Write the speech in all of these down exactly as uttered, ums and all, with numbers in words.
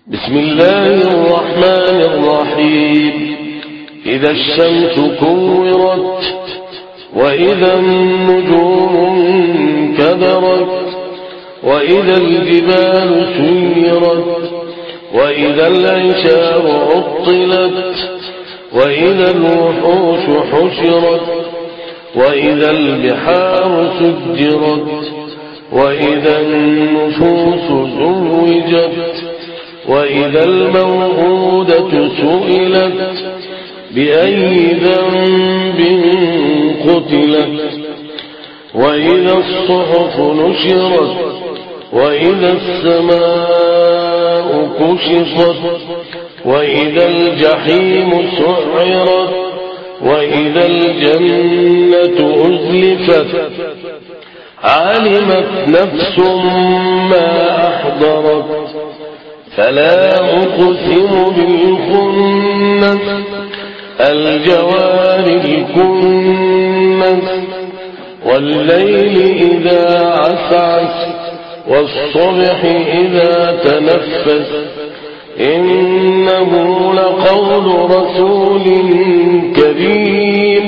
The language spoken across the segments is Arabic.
بسم الله الرحمن الرحيم. إذا الشمس كورت وإذا النجوم انكدرت وإذا الجبال سيرت وإذا العشار عطلت وإذا الوحوش حشرت وإذا البحار سجرت وإذا النفوس زوجت وإذا الموءودة سئلت بأي ذنب قتلت وإذا الصحف نشرت وإذا السماء كشطت وإذا الجحيم سعرت وإذا الجنة أزلفت علمت نفس ما أحضرت فلا أقسم بالخنس الجوار الكنس والليل إذا عسعس والصبح إذا تنفس إنه لقول رسول كريم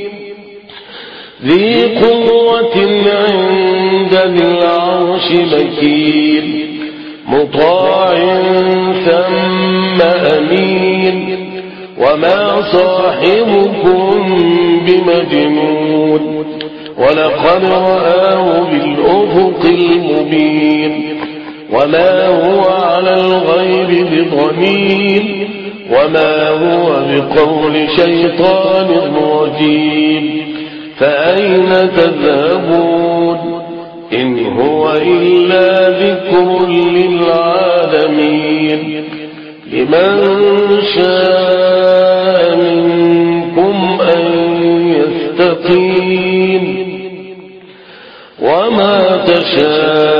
ذي قوة عند ذي العرش مكين مطاع ثم أمين وما صاحبكم بمجنون ولقد رآه بالأفق المبين وما هو على الغيب بضنين وما هو بقول شيطان رجيم فأين تذهبون إن هو إلا ذكر للعالمين لمن شاء منكم أن يستقيم وما تشاءون